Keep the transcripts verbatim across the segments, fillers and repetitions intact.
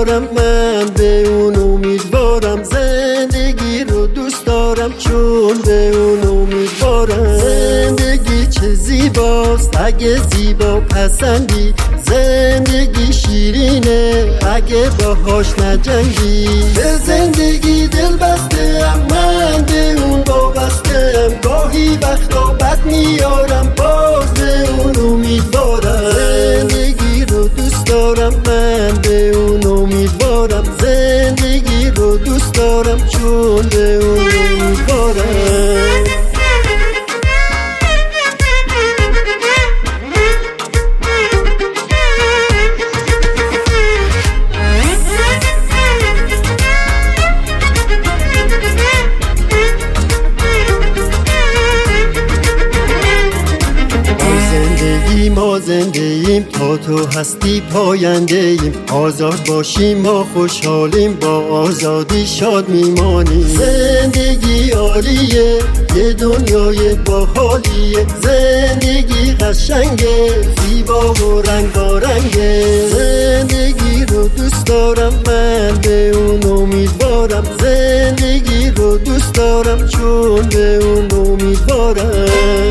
دارم، من به اون امیدوارم. زندگی رو دوست دارم چون به اون امیدوارم. زندگی چه زیباست اگه زیبا پسندی، زندگی شیرینه اگه باهاش نجنگی. به زندگی دل بستم، من به اون وابستم. گاهی وقتا بد میارم، باز به اون امیدوارم. زندگی رو دوست دارم، من به اون امیدوارم. زندگی رو دوست دارم چون به اون امیدوارم. ما زنده ایم تا تو هستی پاینده ایم. آزاد باشیم ما خوشحالیم، با آزادی شاد میمانیم. زندگی عالیه، یه دنیای باحالیه. زندگی قشنگه، زیبا و رنگارنگه. زندگی رو دوست دارم، من به اون امیدوارم. زندگی رو دوست دارم چون به اون امیدوارم.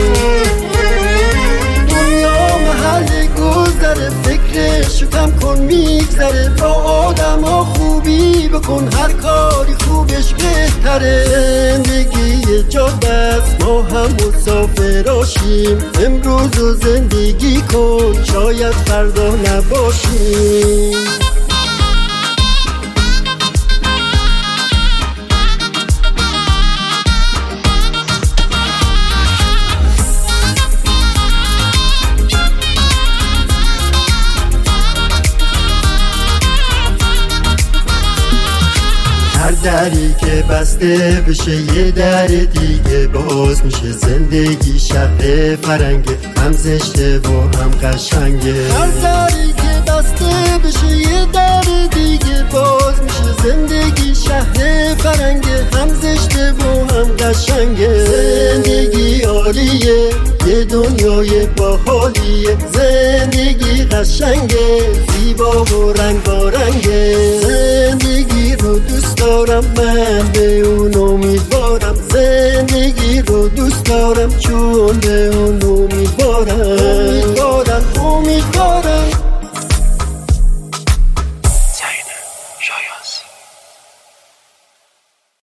فکرشو کم کن میگذره، با آدم ها خوبی بکن، هر کاری خوبش بهتره. زندگی جاده است، ما هم مسافراشیم. امروز رو زندگی کن، شاید فردا نباشیم. هر دری که بسته بشه یه در دیگه باز میشه. زندگی شهر فرنگه، هم زشته و هم قشنگه. هر دری که بسته بشه یه در دیگه باز میشه. زندگی شهر فرنگه، هم زشته و هم قشنگه. زندگی عالیه، یه دنیای باحالیه. زندگی قشنگه، زیبا و رنگارنگه. زندگی رو دوست دارم، من به اون امیدوارم. زندگی رو دوست دارم چون به اون امیدوارم. امیدوارم امیدوارم. زین شایانسی.